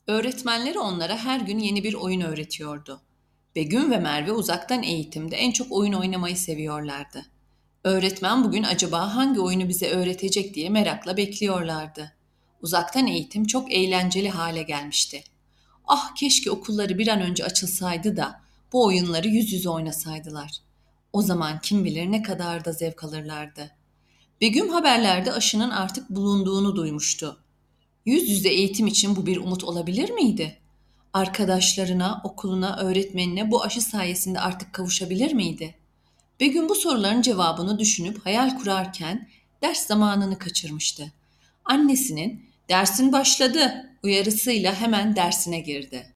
Öğretmenleri onlara her gün yeni bir oyun öğretiyordu. Begüm ve Merve uzaktan eğitimde en çok oyun oynamayı seviyorlardı. Öğretmen bugün acaba hangi oyunu bize öğretecek diye merakla bekliyorlardı. Uzaktan eğitim çok eğlenceli hale gelmişti. Ah keşke okulları bir an önce açılsaydı da bu oyunları yüz yüze oynasaydılar. O zaman kim bilir ne kadar da zevk alırlardı. Begüm haberlerde aşının artık bulunduğunu duymuştu. Yüz yüze eğitim için bu bir umut olabilir miydi? Arkadaşlarına, okuluna, öğretmenine bu aşı sayesinde artık kavuşabilir miydi? Begüm bu soruların cevabını düşünüp hayal kurarken ders zamanını kaçırmıştı. Annesinin "dersin başladı" uyarısıyla hemen dersine girdi.